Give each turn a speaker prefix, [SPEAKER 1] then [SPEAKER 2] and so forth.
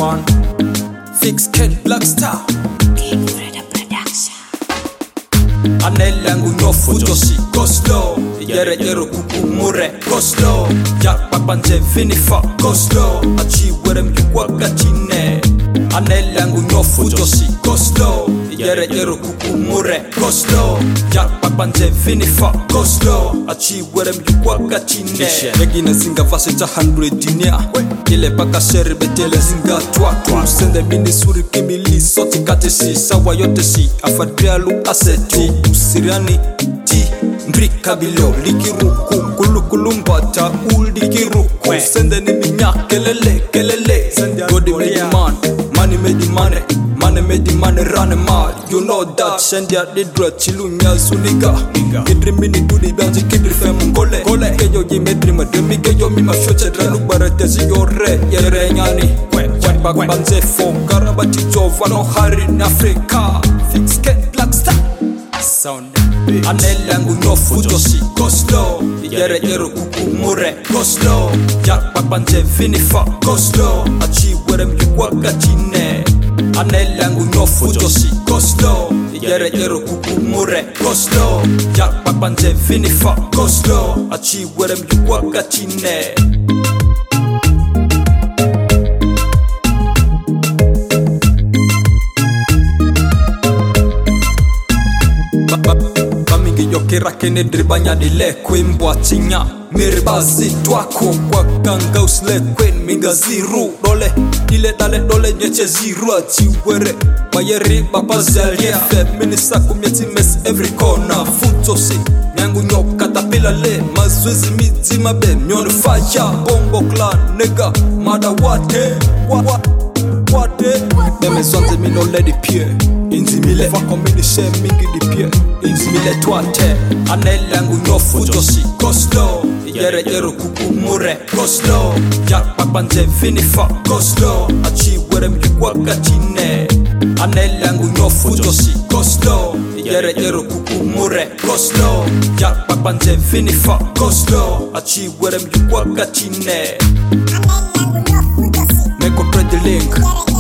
[SPEAKER 1] man. Fix Ken Black Star. Anelangu nyofu josi go slow. Yere yero kukumure go slow. Jak papanje vinifa go slow. Achi werem yukwa gachine. Anelangu nyofu josi go slow. Yere yero kukumure go slow. Jak papanje vinifa go slow. Achi werem yukwa gachine. Negina zinga vasita 100 dinia. Ile paka shere betele zinga twa. Sende mini suri kimili soti katesi. Sawa yote si afadrialu aseti. Usiriani ti mbrika bilo likiruku kulukulumbata ulikiruku sende ni minya kelele God made man, money made money, money made money run mad. You know that send ya didra chilunya suniga kidri mini dudi banji kidri fem kole keyo jimedri mademi keyo mima shoche dralu barate ziyore yere nyani bak banze fo karabati jova no hari in Africa. Fix Ken Black Star sound. Anelangu nyofu josi go slow. Yere yero kukumure go slow. Jak papanje vinifa go slow. Achi werem yukwa gachine. Anelangu nyofu josi go slow. Yere yero kukumure go slow. Jak papanje vinifa go slow. Achi werem yukwa gachine. Yokera kene dribanya dile kwen boatinya mirbazi twako kwa kanga usle kwen minga ziru dole ile dale dole nyeche ziru achiwere mayeri baba zalia feminista kumyeti mess every corner futosi nyangu nyoka tapila le mazwezi miti mabe myon fire bongo clan nigga mada wate Meme zonze mi no let it peer. Inzimile fako mini she mingi di peer. Inzimile twate. Anelangu nyofu josi go slow. Yere yero kukumure go slow. Jak papanje vinifa go slow. Achi werem yukwa gachine. Anelangu nyofu josi go slow. Yere yero kukumure go slow. Jak papanje vinifa go slow. Achi werem yukwa gachine. Make up the link.